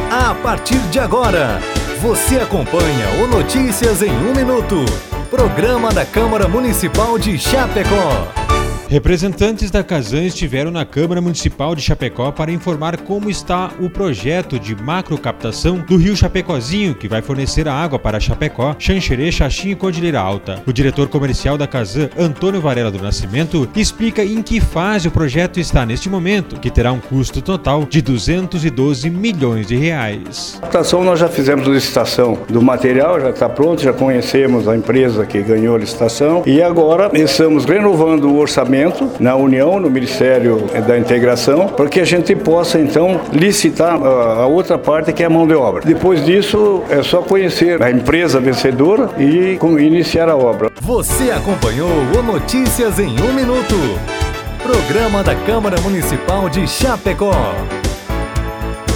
A partir de agora, você acompanha o Notícias em 1 Minuto, programa da Câmara Municipal de Chapecó. Representantes da Casan estiveram na Câmara Municipal de Chapecó para informar como está o projeto de macrocaptação do Rio Chapecozinho, que vai fornecer a água para Chapecó, Xanxerê, Xaxim e Cordilheira Alta. O diretor comercial da Casan, Antônio Varela do Nascimento, explica em que fase o projeto está neste momento, que terá um custo total de 212 milhões de reais. A captação nós já fizemos a licitação do material, já está pronto, já conhecemos a empresa que ganhou a licitação e agora estamos renovando o orçamento na União, no Ministério da Integração, para que a gente possa então licitar a outra parte, que é a mão de obra. Depois disso é só conhecer a empresa vencedora e iniciar a obra. Você acompanhou o Notícias em 1 Minuto, programa da Câmara Municipal de Chapecó.